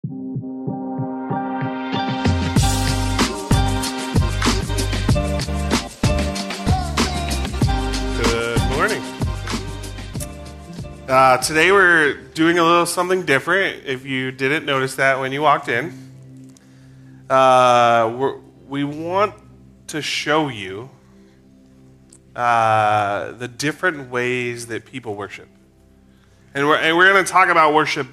Good morning. Today we're doing a little something different. If you didn't notice that when you walked in, we want to show you the different ways that people worship. And we're going to talk about worship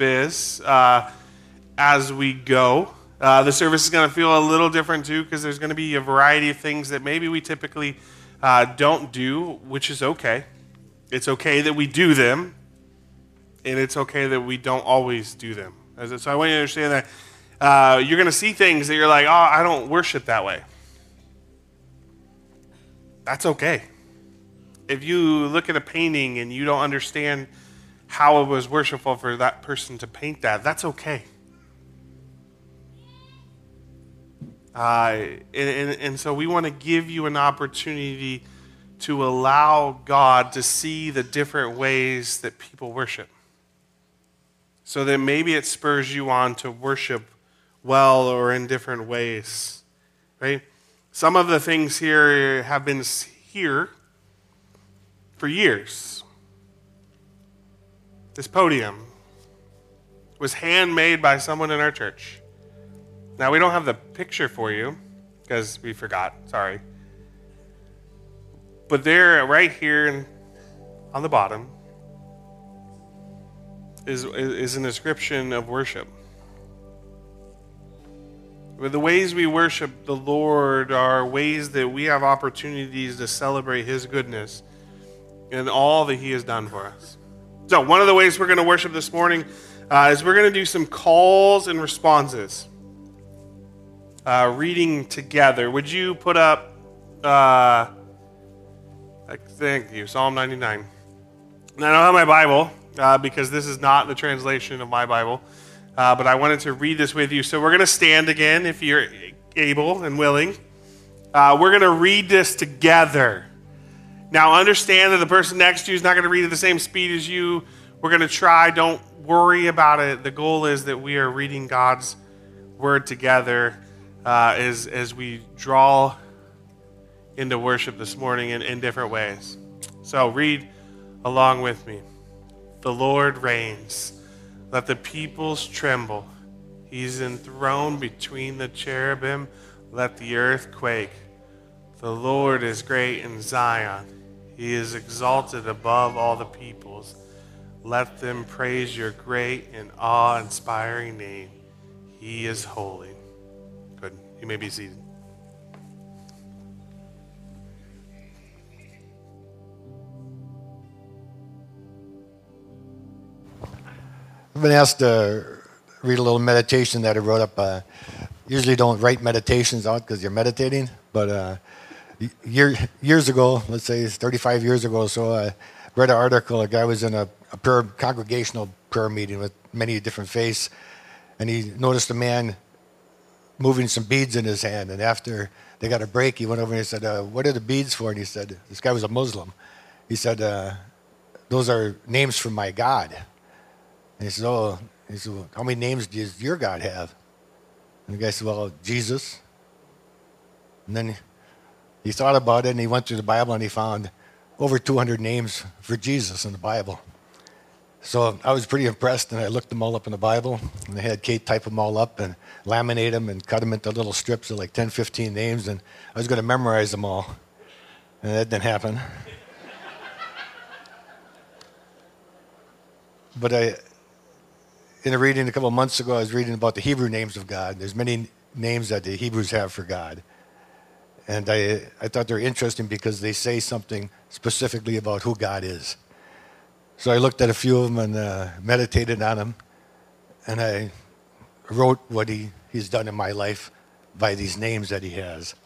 as we go. The service is going to feel a little different too, because there's going to be a variety of things that maybe we typically don't do, which is okay. It's okay that we do them, and it's okay that we don't always do them. So I want you to understand that you're going to see things that you're like, oh, I don't worship that way. That's okay. If you look at a painting and you don't understand how it was worshipful for that person to paint that, that's okay. And so we want to give you an opportunity to allow God to see the different ways that people worship, so that maybe it spurs you on to worship well or in different ways, right? Some of the things here have been here for years. This podium was handmade by someone in our church. Now, we don't have the picture for you because we forgot, sorry. But there, right here on the bottom, is an inscription of worship. But the ways we worship the Lord are ways that we have opportunities to celebrate His goodness and all that He has done for us. So one of the ways we're going to worship this morning is we're going to do some calls and responses. Reading together. Would you put up, thank you, Psalm 99. Now, I don't have my Bible because this is not the translation of my Bible, but I wanted to read this with you. So we're going to stand again if you're able and willing. We're going to read this together. Now, understand that the person next to you is not going to read at the same speed as you. We're going to try. Don't worry about it. The goal is that we are reading God's word together as we draw into worship this morning in different ways. So read along with me. The Lord reigns. Let the peoples tremble. He's enthroned between the cherubim. Let the earth quake. The Lord is great in Zion. He is exalted above all the peoples. Let them praise your great and awe-inspiring name. He is holy. Good. You may be seated. I've been asked to read a little meditation that I wrote up. Usually don't write meditations out because you're meditating, but years ago, let's say 35 years ago or so, I read an article. A guy was in a congregational prayer meeting with many different faiths, and he noticed a man moving some beads in his hand, and after they got a break, he went over and he said, what are the beads for? And he said, this guy was a Muslim. He said, those are names from my God. And he said, well, how many names does your God have? And the guy said, well, Jesus. And then he thought about it, and he went through the Bible, and he found over 200 names for Jesus in the Bible. So I was pretty impressed, and I looked them all up in the Bible, and I had Kate type them all up and laminate them and cut them into little strips of like 10, 15 names, and I was going to memorize them all, and that didn't happen. But in a reading a couple of months ago, I was reading about the Hebrew names of God. There's many names that the Hebrews have for God. And I thought they were interesting because they say something specifically about who God is. So I looked at a few of them and meditated on them. And I wrote what he's done in my life by these names that he has.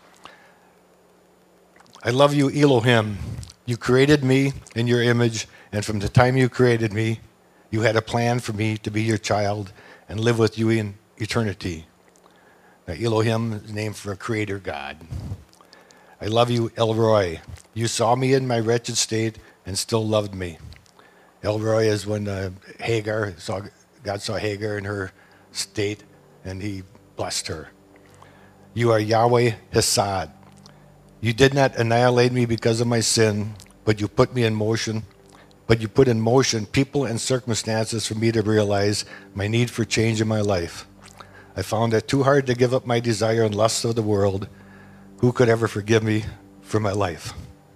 I love you, Elohim. You created me in your image, and from the time you created me, you had a plan for me to be your child and live with you in eternity. Now, Elohim is named for a creator God. I love you, El Roi. You saw me in my wretched state and still loved me. El Roi is when God saw Hagar in her state and he blessed her. You are Yahweh Hesed. You did not annihilate me because of my sin, but you put in motion people and circumstances for me to realize my need for change in my life. I found it too hard to give up my desire and lust of the world. Who could ever forgive me for my life?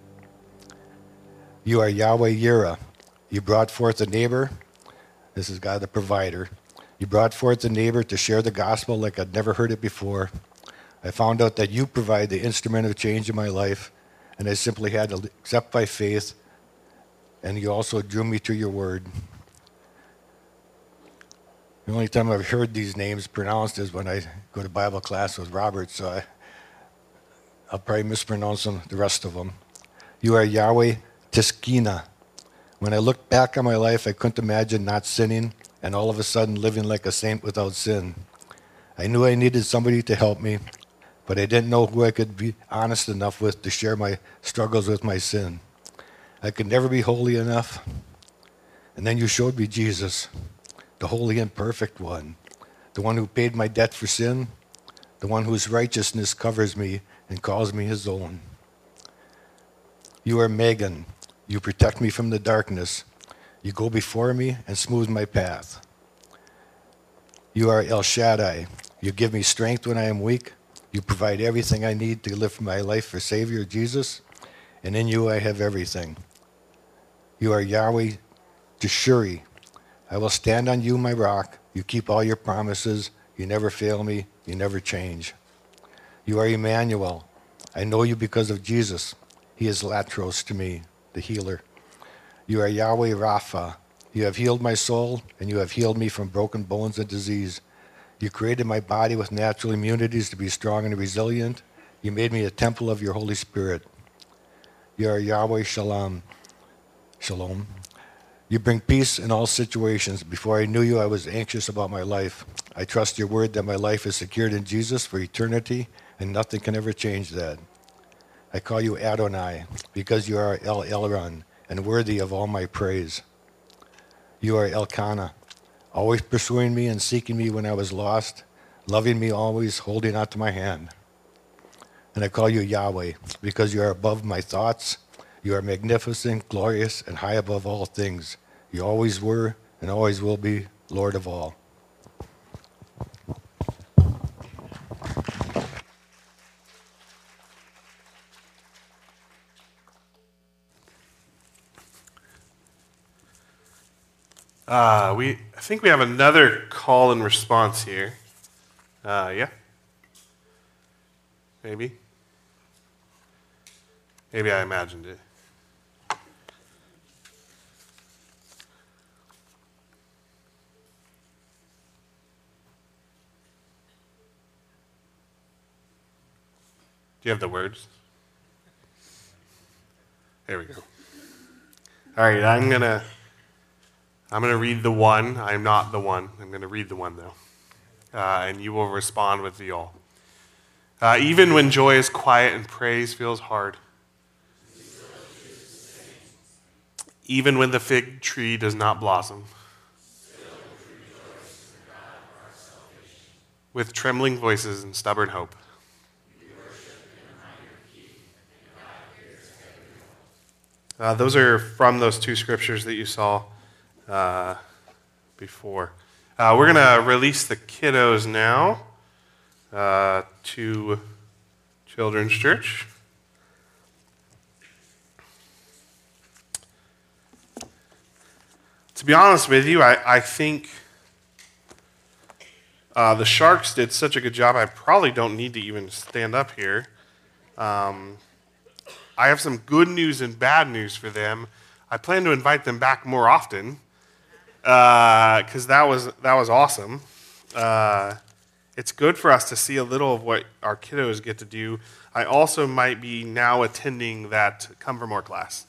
You are Yahweh Yireh. You brought forth a neighbor. This is God the provider. You brought forth a neighbor to share the gospel like I'd never heard it before. I found out that you provide the instrument of change in my life, and I simply had to accept by faith, and you also drew me to your word. The only time I've heard these names pronounced is when I go to Bible class with Robert, so I'll probably mispronounce them, the rest of them. You are Yahweh Tiskina. When I looked back on my life, I couldn't imagine not sinning and all of a sudden living like a saint without sin. I knew I needed somebody to help me, but I didn't know who I could be honest enough with to share my struggles with my sin. I could never be holy enough. And then you showed me Jesus, the holy and perfect one, the one who paid my debt for sin, the one whose righteousness covers me and calls me his own. You are Megan. You protect me from the darkness. You go before me and smooth my path. You are El Shaddai. You give me strength when I am weak. You provide everything I need to live my life for Savior Jesus, and in you I have everything. You are Yahweh Teshuri. I will stand on you, my rock. You keep all your promises. You never fail me. You never change. You are Emmanuel. I know you because of Jesus. He is Latros to me, the healer. You are Yahweh Rapha. You have healed my soul, and you have healed me from broken bones and disease. You created my body with natural immunities to be strong and resilient. You made me a temple of your Holy Spirit. You are Yahweh Shalom. Shalom. You bring peace in all situations. Before I knew you, I was anxious about my life. I trust your word that my life is secured in Jesus for eternity, and nothing can ever change that. I call you Adonai, because you are El Elyon, and worthy of all my praise. You are Elkanah, always pursuing me and seeking me when I was lost, loving me always, holding out to my hand. And I call you Yahweh, because you are above my thoughts. You are magnificent, glorious, and high above all things. You always were and always will be Lord of all. I think we have another call and response here. Yeah? Maybe? Maybe I imagined it. Do you have the words? There we go. All right, I'm gonna read the one. I'm not the one. I'm gonna read the one though, and you will respond with the all. Even when joy is quiet and praise feels hard. Even when the fig tree does not blossom. With trembling voices and stubborn hope. Those are from those two scriptures that you saw before. We're going to release the kiddos now to Children's Church. To be honest with you, I think the Sharks did such a good job, I probably don't need to even stand up here. I have some good news and bad news for them. I plan to invite them back more often because that was awesome. It's good for us to see a little of what our kiddos get to do. I also might be now attending that Come For More class.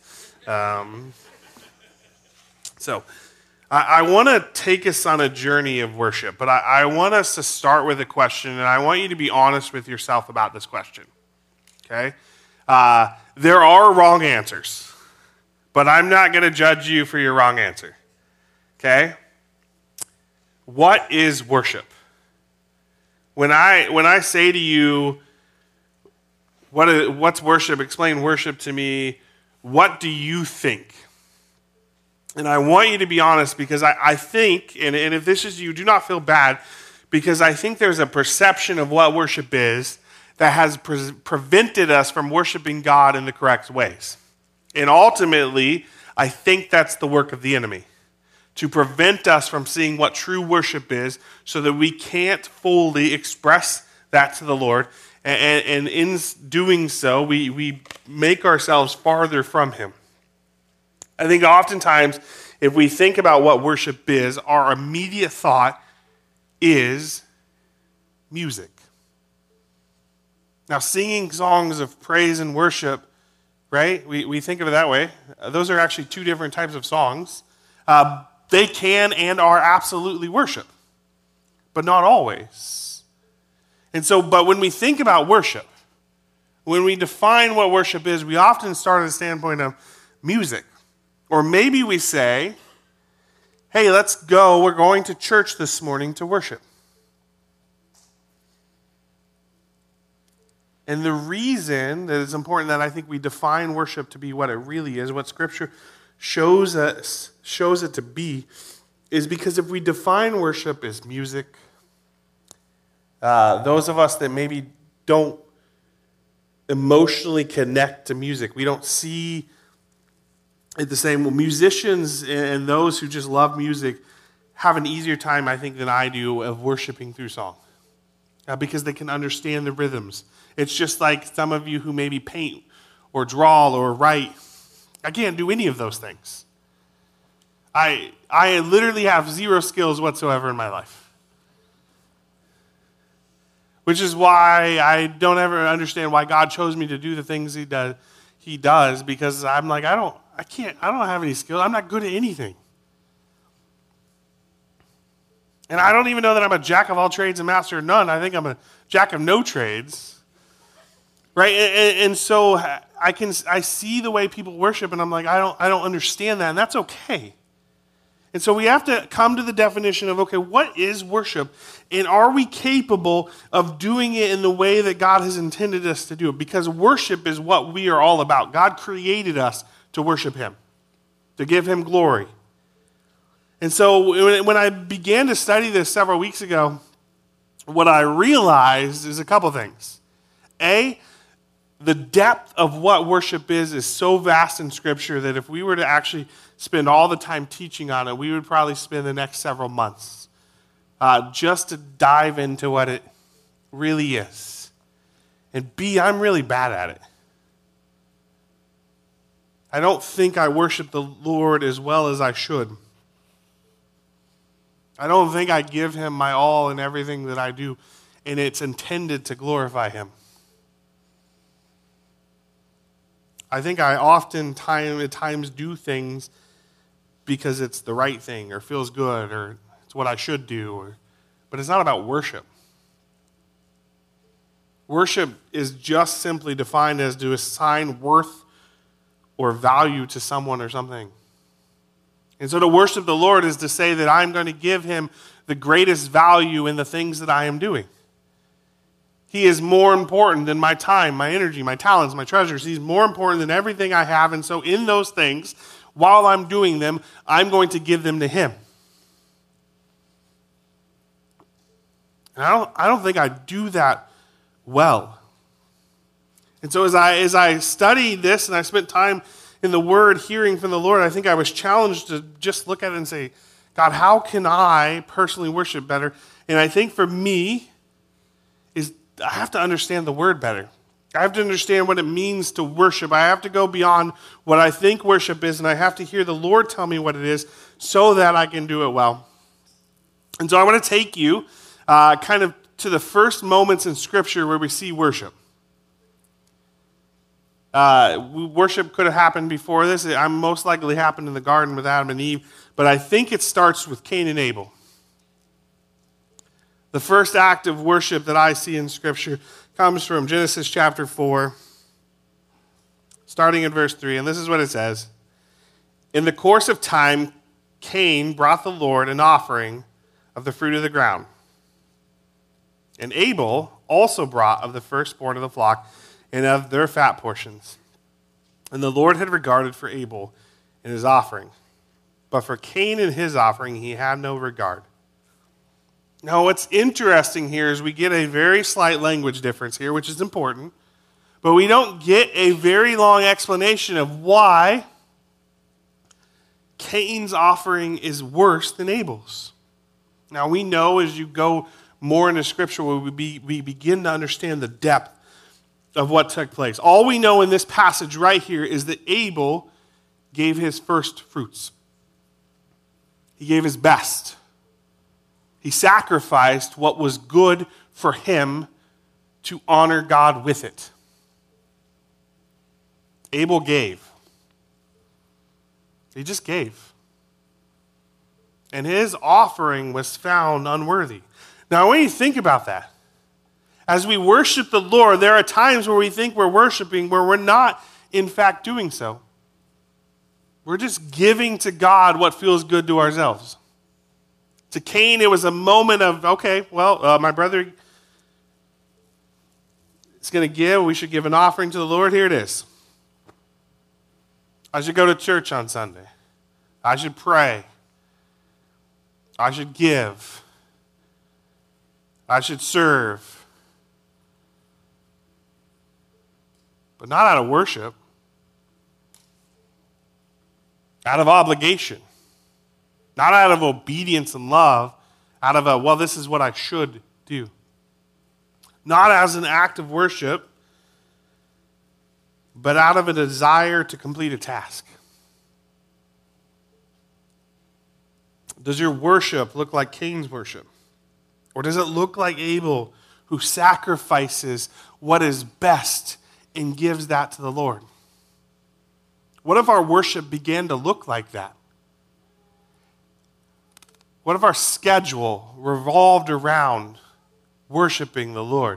So I want to take us on a journey of worship, but I want us to start with a question, and I want you to be honest with yourself about this question, okay? There are wrong answers, but I'm not going to judge you for your wrong answer, okay? What is worship? When I say to you, what's worship? Explain worship to me. What do you think? And I want you to be honest, because I think, and if this is you, do not feel bad, because I think there's a perception of what worship is that has prevented us from worshiping God in the correct ways. And ultimately, I think that's the work of the enemy, to prevent us from seeing what true worship is so that we can't fully express that to the Lord. And in doing so, we make ourselves farther from him. I think oftentimes, if we think about what worship is, our immediate thought is music. Now, singing songs of praise and worship, right? We think of it that way. Those are actually two different types of songs. They can and are absolutely worship, but not always. And so, but when we think about worship, when we define what worship is, we often start at the standpoint of music. Or maybe we say, hey, let's go. We're going to church this morning to worship. And the reason that it's important that I think we define worship to be what it really is, what Scripture shows it to be, is because if we define worship as music, those of us that maybe don't emotionally connect to music, we don't see it the same. Well, musicians and those who just love music have an easier time, I think, than I do of worshiping through song, because they can understand the rhythms. It's just like some of you who maybe paint or draw or write. I can't do any of those things. I literally have zero skills whatsoever in my life, which is why I don't ever understand why God chose me to do the things He does, because I'm like, I don't have any skills. I'm not good at anything. And I don't even know that I'm a jack of all trades and master of none. I think I'm a jack of no trades. Right? And so I see the way people worship, and I'm like, I don't understand that, and that's okay. And so we have to come to the definition of, okay, what is worship? And are we capable of doing it in the way that God has intended us to do it? Because worship is what we are all about. God created us to worship him, to give him glory. And so when I began to study this several weeks ago, what I realized is a couple things. A, the depth of what worship is so vast in Scripture that if we were to actually spend all the time teaching on it, we would probably spend the next several months just to dive into what it really is. And B, I'm really bad at it. I don't think I worship the Lord as well as I should. I don't think I give him my all in everything that I do, and it's intended to glorify him. I think I at times do things because it's the right thing or feels good or it's what I should do, but it's not about worship. Worship is just simply defined as to assign worth or value to someone or something. And so to worship the Lord is to say that I'm going to give him the greatest value in the things that I am doing. He is more important than my time, my energy, my talents, my treasures. He's more important than everything I have. And so in those things, while I'm doing them, I'm going to give them to him. And I don't think I do that well. And so as I studied this and I spent time in the Word hearing from the Lord, I think I was challenged to just look at it and say, God, how can I personally worship better? And I think for me, I have to understand the Word better. I have to understand what it means to worship. I have to go beyond what I think worship is, and I have to hear the Lord tell me what it is so that I can do it well. And so I want to take you kind of to the first moments in Scripture where we see worship. Worship could have happened before this. It most likely happened in the garden with Adam and Eve, but I think it starts with Cain and Abel. The first act of worship that I see in Scripture comes from Genesis chapter 4, starting in verse 3, and this is what it says. In the course of time, Cain brought the Lord an offering of the fruit of the ground. And Abel also brought of the firstborn of the flock and of their fat portions. And the Lord had regarded for Abel and his offering. But for Cain and his offering he had no regard. Now what's interesting here is we get a very slight language difference here, which is important. But we don't get a very long explanation of why Cain's offering is worse than Abel's. Now we know as you go more into Scripture, we begin to understand the depth of what took place. All we know in this passage right here is that Abel gave his first fruits. He gave his best. He sacrificed what was good for him to honor God with it. Abel gave. He just gave. And his offering was found unworthy. Now, when you think about that, as we worship the Lord, there are times where we think we're worshiping where we're not, in fact, doing so. We're just giving to God what feels good to ourselves. To Cain, it was a moment of, okay, well, my brother is going to give. We should give an offering to the Lord. Here it is. I should go to church on Sunday. I should pray. I should give. I should serve. But not out of worship. Out of obligation. Not out of obedience and love. Out of well, this is what I should do. Not as an act of worship, but out of a desire to complete a task. Does your worship look like Cain's worship? Or does it look like Abel, who sacrifices what is best and gives that to the Lord? What if our worship began to look like that? What if our schedule revolved around worshiping the Lord?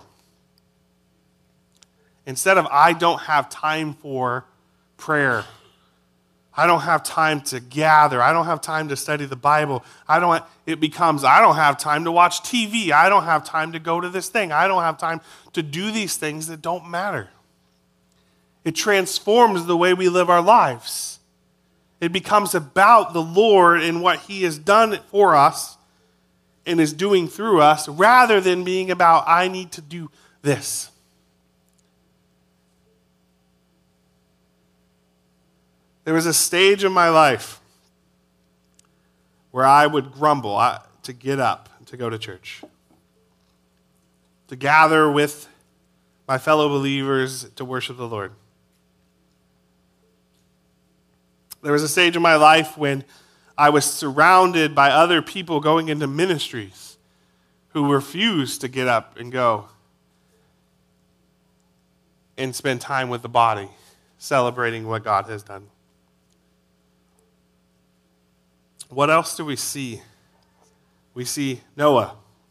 Instead of, I don't have time for prayer. I don't have time to gather. I don't have time to study the Bible. It becomes, I don't have time to watch TV. I don't have time to go to this thing. I don't have time to do these things that don't matter. It transforms the way we live our lives. It becomes about the Lord and what He has done for us and is doing through us, rather than being about, I need to do this. There was a stage in my life where I would grumble to get up to go to church, to gather with my fellow believers to worship the Lord. There was a stage in my life when I was surrounded by other people going into ministries who refused to get up and go and spend time with the body, celebrating what God has done. What else do we see? We see Noah.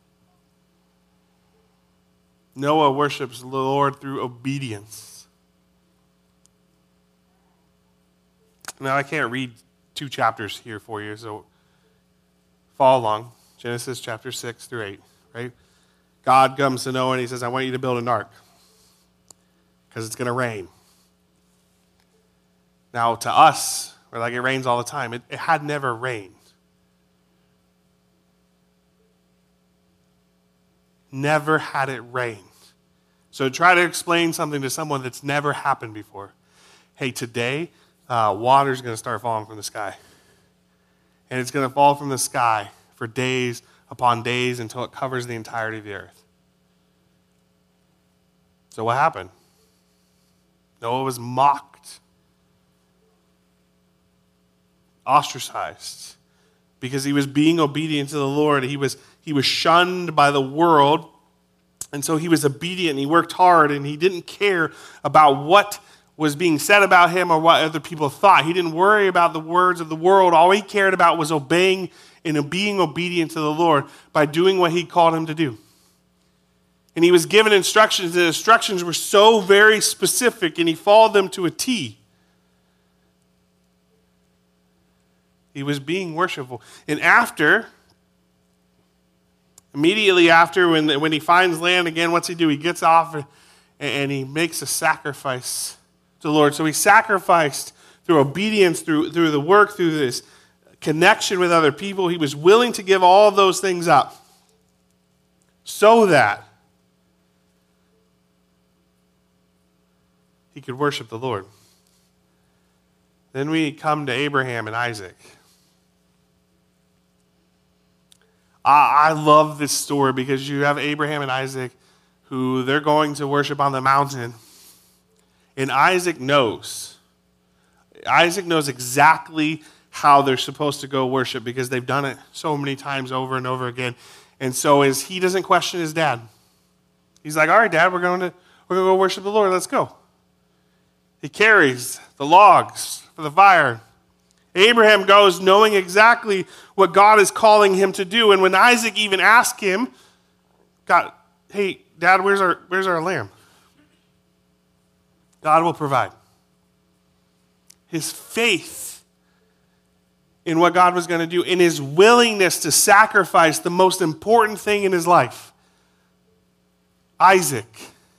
Noah worships the Lord through obedience. Now, I can't read 2 chapters here for you, so follow along. Genesis chapter 6 through 8, right? God comes to Noah and He says, I want you to build an ark because it's going to rain. Now, to us, we're like, it rains all the time. It had never rained. Never had it rained. So try to explain something to someone that's never happened before. Hey, today, water's going to start falling from the sky. And it's going to fall from the sky for days upon days until it covers the entirety of the earth. So what happened? Noah was mocked, ostracized, because he was being obedient to the Lord. He was shunned by the world, and so he was obedient, and he worked hard, and he didn't care about what was being said about him or what other people thought. He didn't worry about the words of the world. All he cared about was obeying and being obedient to the Lord by doing what He called him to do. And he was given instructions. The instructions were so very specific, and he followed them to a T. He was being worshipful. And after Immediately after, when he finds land again, what's he do? He gets off and he makes a sacrifice to the Lord. So he sacrificed through obedience, through the work, through this connection with other people. He was willing to give all of those things up so that he could worship the Lord. Then we come to Abraham and Isaac. I love this story because you have Abraham and Isaac who they're going to worship on the mountain. And Isaac knows. Isaac knows exactly how they're supposed to go worship because they've done it so many times over and over again. And so he doesn't question his dad. He's like, all right, Dad, we're going to go worship the Lord. Let's go. He carries the logs for the fire. Abraham goes knowing exactly what God is calling him to do. And when Isaac even asked him, God, hey, Dad, where's our lamb? God will provide. His faith in what God was going to do, in his willingness to sacrifice the most important thing in his life, Isaac,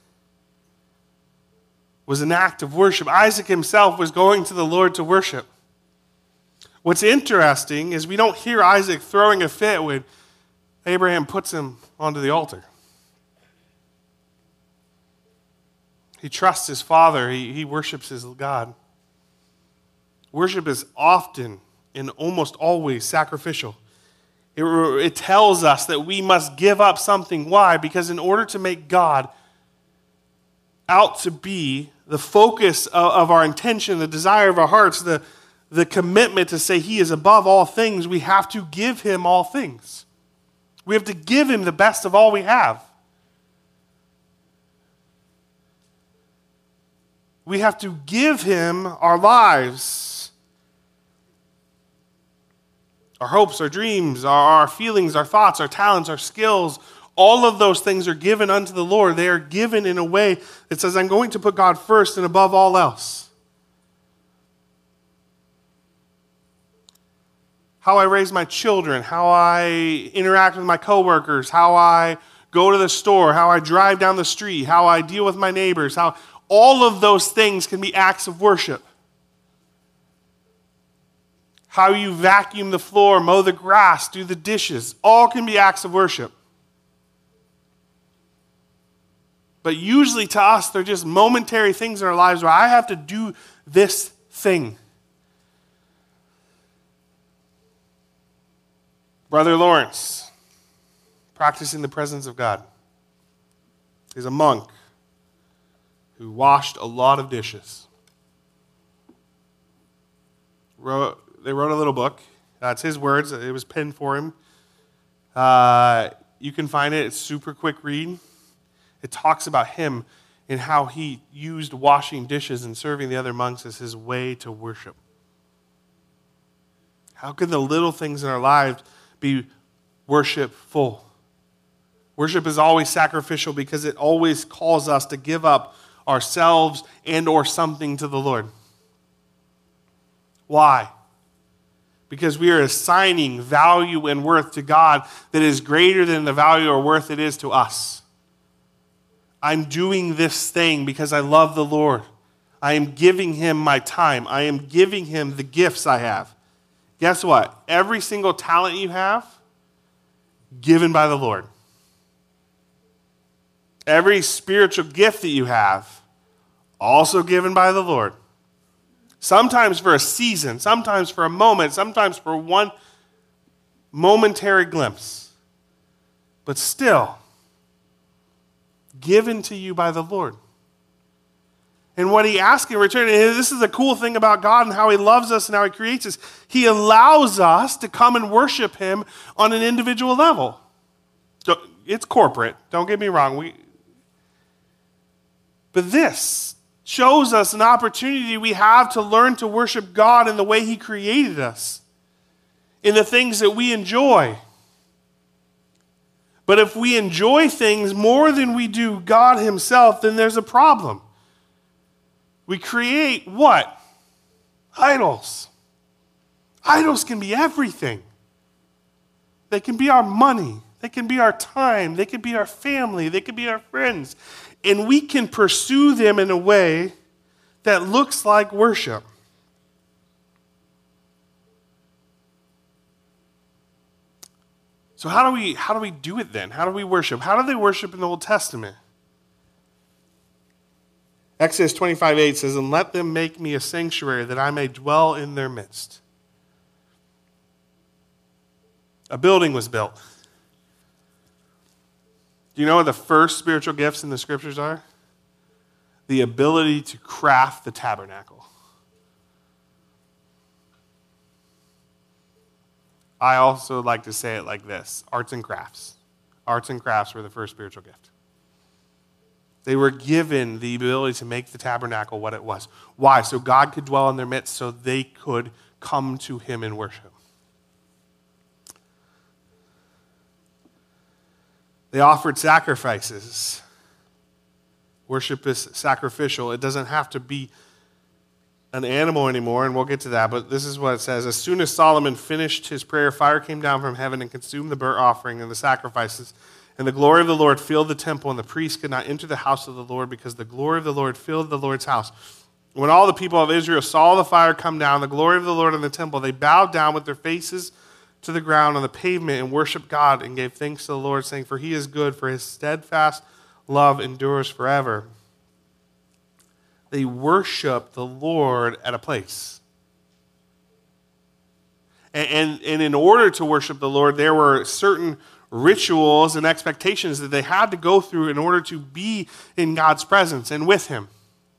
was an act of worship. Isaac himself was going to the Lord to worship. What's interesting is we don't hear Isaac throwing a fit when Abraham puts him onto the altar. He trusts his father. He worships his God. Worship is often and almost always sacrificial. It tells us that we must give up something. Why? Because in order to make God out to be the focus of our intention, the desire of our hearts, the commitment to say he is above all things, we have to give him all things. We have to give him the best of all we have. We have to give him our lives, our hopes, our dreams, our feelings, our thoughts, our talents, our skills. All of those things are given unto the Lord. They are given in a way that says, I'm going to put God first and above all else. How I raise my children, how I interact with my coworkers, how I go to the store, how I drive down the street, how I deal with my neighbors, how all of those things can be acts of worship. How you vacuum the floor, mow the grass, do the dishes, all can be acts of worship. But usually to us, they're just momentary things in our lives where I have to do this thing. Brother Lawrence, practicing the presence of God, is a monk who washed a lot of dishes. They wrote a little book. It's his words. It was penned for him. You can find it. It's a super quick read. It talks about him and how he used washing dishes and serving the other monks as his way to worship. How can the little things in our lives be worshipful? Worship is always sacrificial because it always calls us to give up ourselves and or something to the Lord. Why? Because we are assigning value and worth to God that is greater than the value or worth it is to us. I'm doing this thing because I love the Lord. I am giving him my time. I am giving him the gifts I have. Guess what? Every single talent you have, given by the Lord. Every spiritual gift that you have, also given by the Lord. Sometimes for a season, sometimes for a moment, sometimes for one momentary glimpse. But still, given to you by the Lord. And what he asks in return, and this is the cool thing about God and how he loves us and how he creates us, he allows us to come and worship him on an individual level. It's corporate, don't get me wrong. But this shows us an opportunity we have to learn to worship God in the way he created us, in the things that we enjoy. But if we enjoy things more than we do God himself, then there's a problem. We create what? Idols. Idols can be everything. They can be our money. They can be our time. They can be our family. They can be our friends. And we can pursue them in a way that looks like worship. So how do we do it then? How do we worship? How do they worship in the Old Testament? Exodus 25:8 says, "And let them make me a sanctuary that I may dwell in their midst." A building was built. Do you know what the first spiritual gifts in the scriptures are? The ability to craft the tabernacle. I also like to say it like this: arts and crafts. Arts and crafts were the first spiritual gift. They were given the ability to make the tabernacle what it was. Why? So God could dwell in their midst, so they could come to him in worship. They offered sacrifices. Worship is sacrificial. It doesn't have to be an animal anymore, and we'll get to that, but this is what it says. As soon as Solomon finished his prayer, fire came down from heaven and consumed the burnt offering and the sacrifices. And the glory of the Lord filled the temple, and the priests could not enter the house of the Lord because the glory of the Lord filled the Lord's house. When all the people of Israel saw the fire come down, the glory of the Lord in the temple, they bowed down with their faces to the ground on the pavement and worshiped God and gave thanks to the Lord, saying, "For he is good, for his steadfast love endures forever." They worshiped the Lord at a place. And in order to worship the Lord, there were certain rituals and expectations that they had to go through in order to be in God's presence and with him.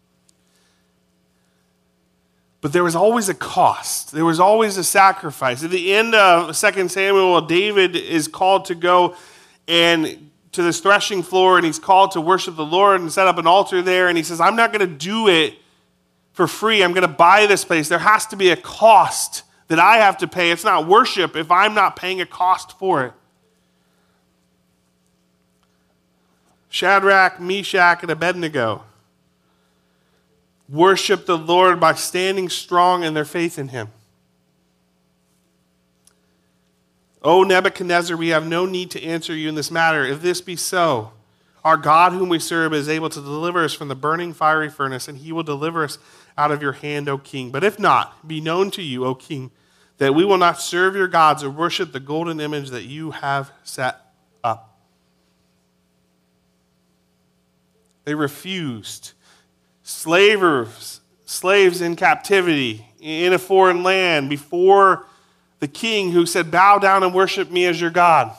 But there was always a cost. There was always a sacrifice. At the end of 2 Samuel, David is called to go and to this threshing floor, and he's called to worship the Lord and set up an altar there. And he says, "I'm not going to do it for free. I'm going to buy this place. There has to be a cost that I have to pay. It's not worship if I'm not paying a cost for it." Shadrach, Meshach, and Abednego worship the Lord by standing strong in their faith in him. "O Nebuchadnezzar, we have no need to answer you in this matter. If this be so, our God whom we serve is able to deliver us from the burning fiery furnace, and he will deliver us out of your hand, O king. But if not, be known to you, O king, that we will not serve your gods or worship the golden image that you have set up." They refused. Slaves in captivity in a foreign land before the king who said, "Bow down and worship me as your God."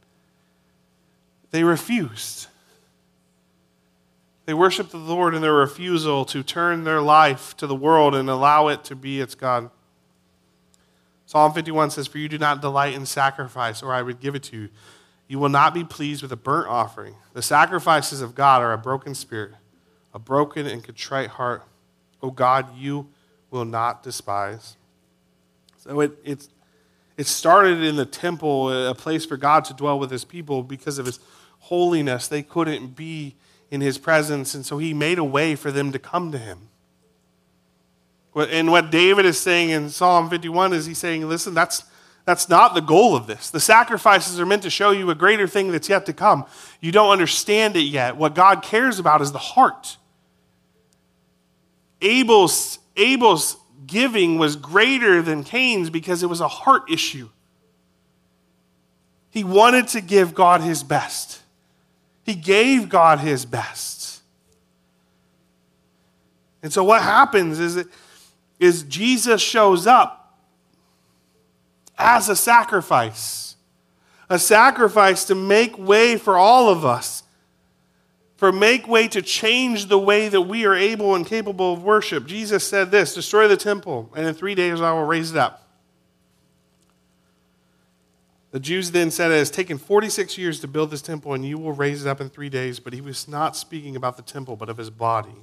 They refused. They worshiped the Lord in their refusal to turn their life to the world and allow it to be its God. Psalm 51 says, "For you do not delight in sacrifice, or I would give it to you. You will not be pleased with a burnt offering. The sacrifices of God are a broken spirit, a broken and contrite heart. O God, you will not despise." So it started in the temple, a place for God to dwell with his people. Because of his holiness, they couldn't be in his presence, and so he made a way for them to come to him. And what David is saying in Psalm 51 is he's saying, listen, that's not the goal of this. The sacrifices are meant to show you a greater thing that's yet to come. You don't understand it yet. What God cares about is the heart. Abel's giving was greater than Cain's because it was a heart issue. He wanted to give God his best. He gave God his best. And so what happens is Jesus shows up as a sacrifice to make way for all of us, make way to change the way that we are able and capable of worship. Jesus said this: "Destroy the temple, and in 3 days I will raise it up." The Jews then said, "It has taken 46 years to build this temple, and you will raise it up in 3 days." But he was not speaking about the temple, but of his body.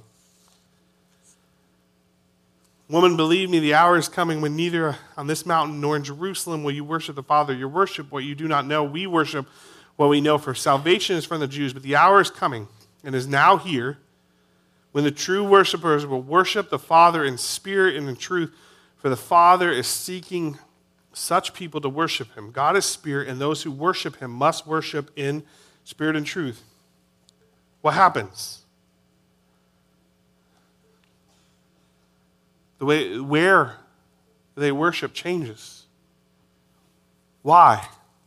"Woman, believe me, the hour is coming when neither on this mountain nor in Jerusalem will you worship the Father. You worship what you do not know. We worship what we know, for salvation is from the Jews. But the hour is coming, and is now here, when the true worshipers will worship the Father in spirit and in truth, for the Father is seeking such people to worship him. God is spirit, and those who worship him must worship in spirit and truth. What happens? The way where they worship changes. Why?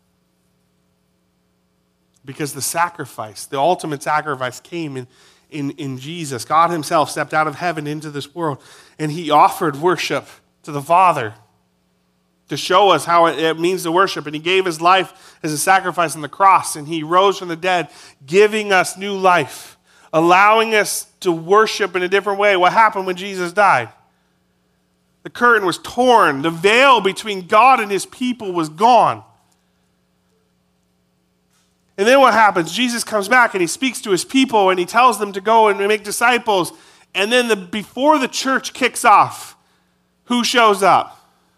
Because the sacrifice, the ultimate sacrifice, came in Jesus. God himself stepped out of heaven into this world, and he offered worship to the Father to show us how it means to worship. And he gave his life as a sacrifice on the cross, and he rose from the dead, giving us new life, allowing us to worship in a different way. What happened when Jesus died? The curtain was torn. The veil between God and his people was gone. And then what happens? Jesus comes back and he speaks to his people and he tells them to go and make disciples. And then before the church kicks off, who shows up?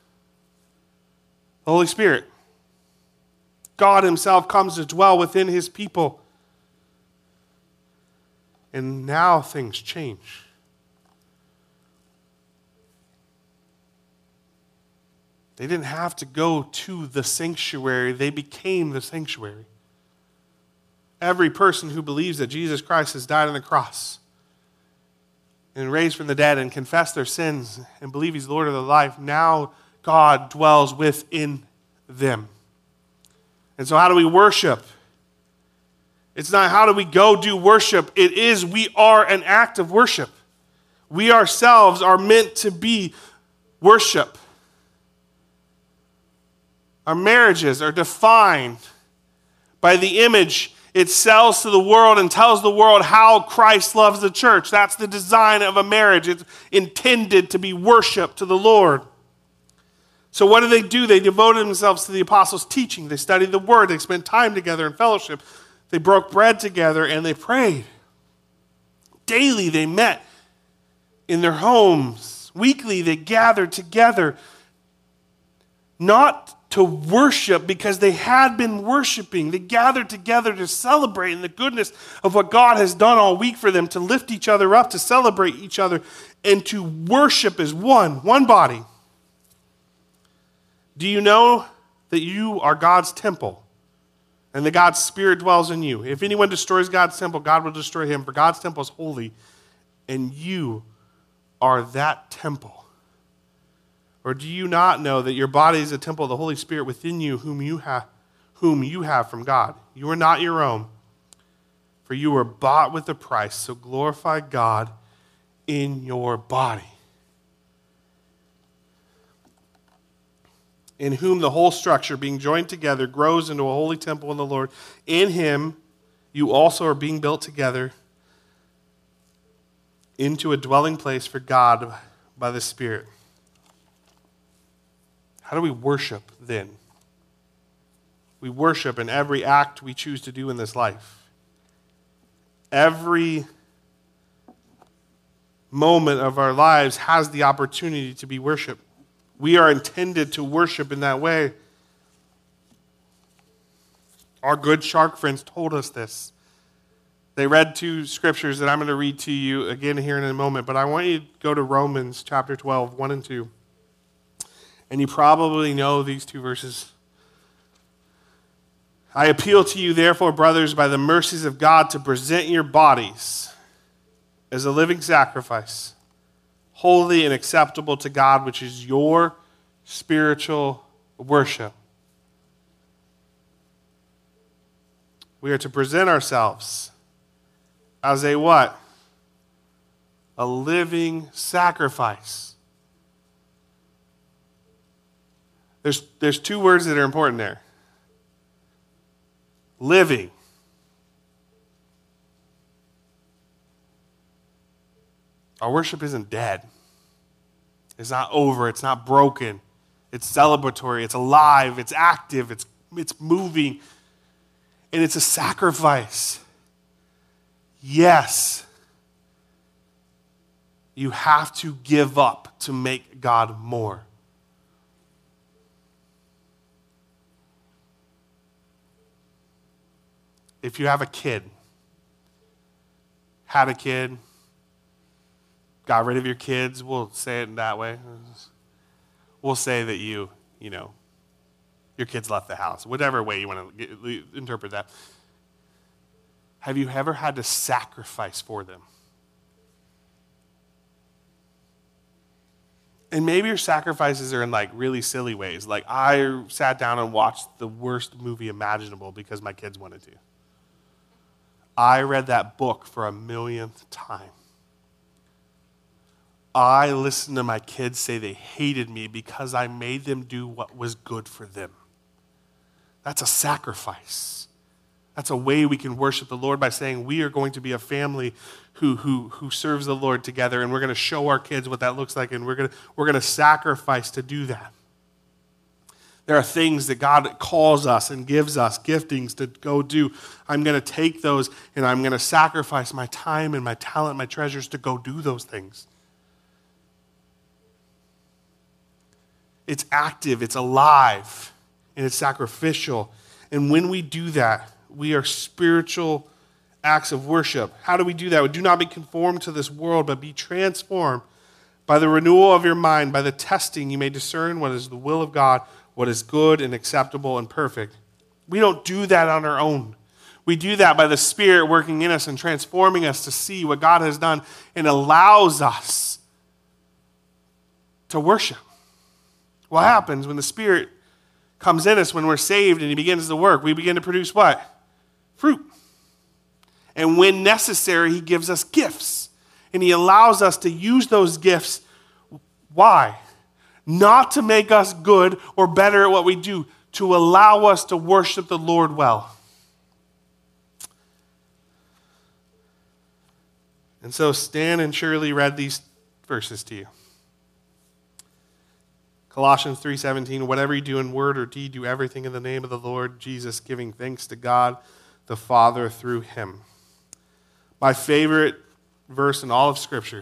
The Holy Spirit. God himself comes to dwell within his people. And now things change. They didn't have to go to the sanctuary. They became the sanctuary. Every person who believes that Jesus Christ has died on the cross and raised from the dead and confessed their sins and believe he's Lord of their life, now God dwells within them. And so how do we worship? It's not how do we go do worship. It is we are an act of worship. We ourselves are meant to be worship. Our marriages are defined by the image it sells to the world and tells the world how Christ loves the church. That's the design of a marriage. It's intended to be worship to the Lord. So what do? They devoted themselves to the apostles' teaching. They studied the word. They spent time together in fellowship. They broke bread together and they prayed. Daily they met in their homes. Weekly they gathered together. Not to worship because they had been worshiping. They gathered together to celebrate in the goodness of what God has done all week for them, to lift each other up, to celebrate each other, and to worship as one body. Do you know that you are God's temple and that God's Spirit dwells in you? If anyone destroys God's temple, God will destroy him, for God's temple is holy, and you are that temple. Or do you not know that your body is a temple of the Holy Spirit within you, whom you have from God? You are not your own, for you were bought with a price. So glorify God in your body, in whom the whole structure, being joined together, grows into a holy temple in the Lord. In him you also are being built together into a dwelling place for God by the Spirit. How do we worship then? We worship in every act we choose to do in this life. Every moment of our lives has the opportunity to be worship. We are intended to worship in that way. Our good shark friends told us this. They read two scriptures that I'm going to read to you again here in a moment, but I want you to go to Romans chapter 12, 1 and 2. And you probably know these two verses. I appeal to you, therefore, brothers, by the mercies of God, to present your bodies as a living sacrifice, holy and acceptable to God, which is your spiritual worship. We are to present ourselves as a what? A living sacrifice. There's two words that are important there. Living. Our worship isn't dead. It's not over. It's not broken. It's celebratory. It's alive. It's active. It's moving. And it's a sacrifice. Yes. You have to give up to make God more. If you have a kid, had a kid, got rid of your kids, we'll say it in that way. We'll say that you Your kids left the house. Whatever way you want to interpret that. Have you ever had to sacrifice for them? And maybe your sacrifices are in like really silly ways. Like I sat down and watched the worst movie imaginable because my kids wanted to. I read that book for 1,000,000th time. I listened to my kids say they hated me because I made them do what was good for them. That's a sacrifice. That's a way we can worship the Lord, by saying we are going to be a family who serves the Lord together, and we're going to show our kids what that looks like, and we're going to sacrifice to do that. There are things that God calls us and gives us giftings to go do. I'm going to take those and I'm going to sacrifice my time and my talent, my treasures to go do those things. It's active, it's alive, and it's sacrificial. And when we do that, we are spiritual acts of worship. How do we do that? We do not be conformed to this world, but be transformed by the renewal of your mind. By the testing, you may discern what is the will of God, what is good and acceptable and perfect. We don't do that on our own. We do that by the Spirit working in us and transforming us to see what God has done, and allows us to worship. What happens when the Spirit comes in us, when we're saved and He begins to work? We begin to produce what? Fruit. And when necessary, He gives us gifts. And He allows us to use those gifts. Why? Not to make us good or better at what we do, to allow us to worship the Lord well. And so Stan and Shirley read these verses to you. Colossians 3:17, whatever you do in word or deed, do everything in the name of the Lord Jesus, giving thanks to God the Father through Him. My favorite verse in all of Scripture.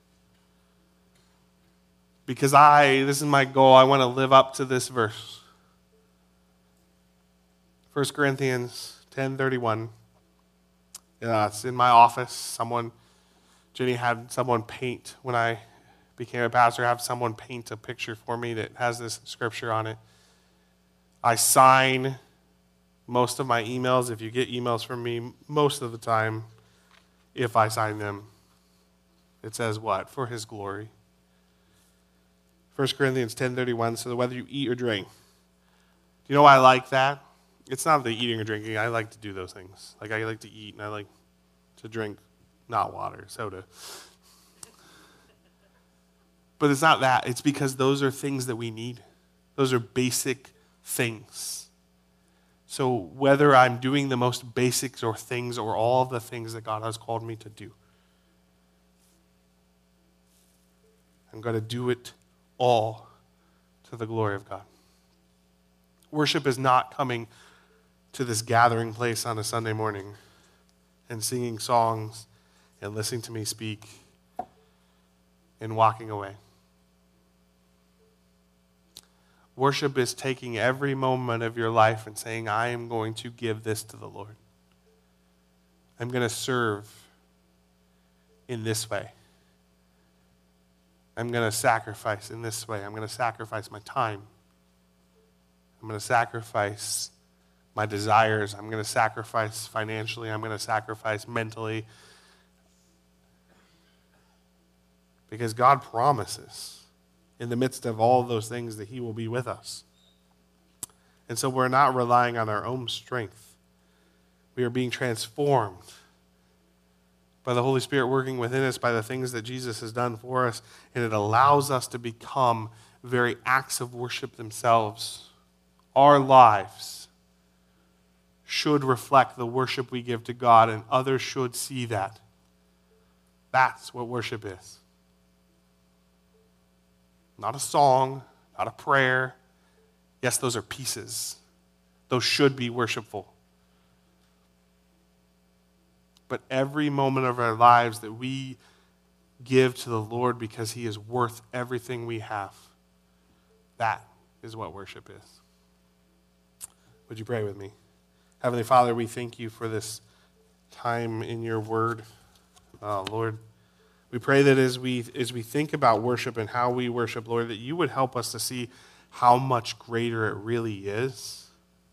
Because this is my goal, I want to live up to this verse. 1 Corinthians 10:31. It's in my office. Jenny had someone paint, when I became a pastor, have someone paint a picture for me that has this scripture on it. I sign most of my emails. If you get emails from me, most of the time, if I sign them, it says what? For His glory. 1 Corinthians 10:31, so that whether you eat or drink. Do you know why I like that? It's not the eating or drinking. I like to do those things. Like I like to eat and I like to drink, not water, soda. But it's not that. It's because those are things that we need. Those are basic things. So whether I'm doing the most basics or things or all of the things that God has called me to do, I'm going to do it all to the glory of God. Worship is not coming to this gathering place on a Sunday morning and singing songs and listening to me speak and walking away. Worship is taking every moment of your life and saying, I am going to give this to the Lord. I'm going to serve in this way. I'm going to sacrifice in this way. I'm going to sacrifice my time. I'm going to sacrifice my desires. I'm going to sacrifice financially. I'm going to sacrifice mentally. Because God promises in the midst of all of those things that He will be with us. And so we're not relying on our own strength. We are being transformed by the Holy Spirit working within us, by the things that Jesus has done for us, and it allows us to become very acts of worship themselves. Our lives should reflect the worship we give to God, and others should see that. That's what worship is. Not a song, not a prayer. Yes, those are pieces. Those should be worshipful. But every moment of our lives that we give to the Lord because He is worth everything we have, that is what worship is. Would you pray with me? Heavenly Father, we thank You for this time in Your word. Lord, we pray that as we think about worship and how we worship, Lord, that You would help us to see how much greater it really is.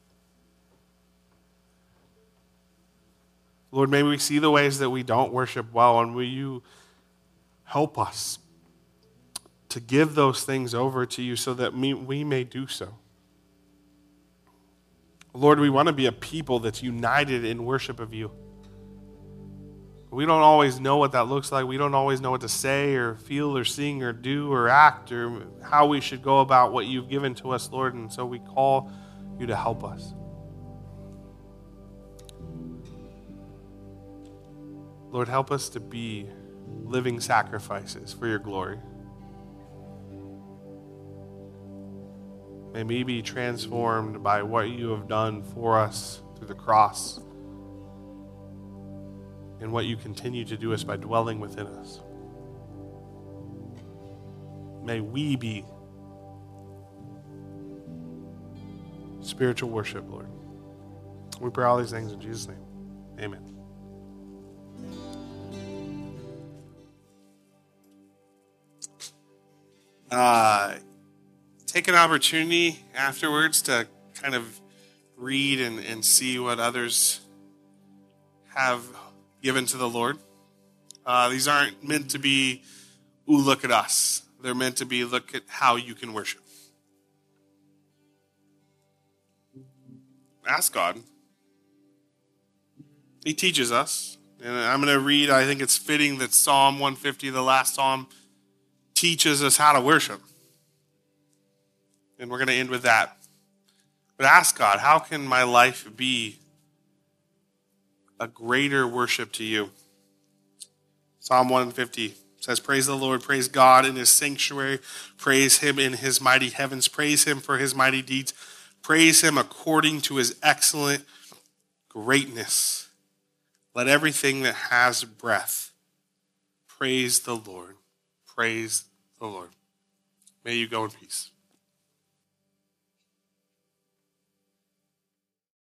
Lord, may we see the ways that we don't worship well, and will you help us to give those things over to you so that we may do so. Lord, we want to be a people that's united in worship of you. We don't always know what that looks like. We don't always know what to say or feel or sing or do or act or how we should go about what you've given to us, Lord, and so we call you to help us. Lord, help us to be living sacrifices for your glory. May we be transformed by what you have done for us through the cross and what you continue to do us by dwelling within us. May we be spiritual worship, Lord. We pray all these things in Jesus' name. Amen. Take an opportunity afterwards to kind of read and see what others have given to the Lord. These aren't meant to be, ooh, look at us. They're meant to be, look at how you can worship. Ask God. He teaches us. And I'm going to read, I think it's fitting that Psalm 150, the last psalm, teaches us how to worship. And we're going to end with that. But ask God, how can my life be a greater worship to you? Psalm 150 says, praise the Lord, praise God in his sanctuary, praise him in his mighty heavens, praise him for his mighty deeds, praise him according to his excellent greatness. Let everything that has breath praise the Lord. Praise the Lord. May you go in peace.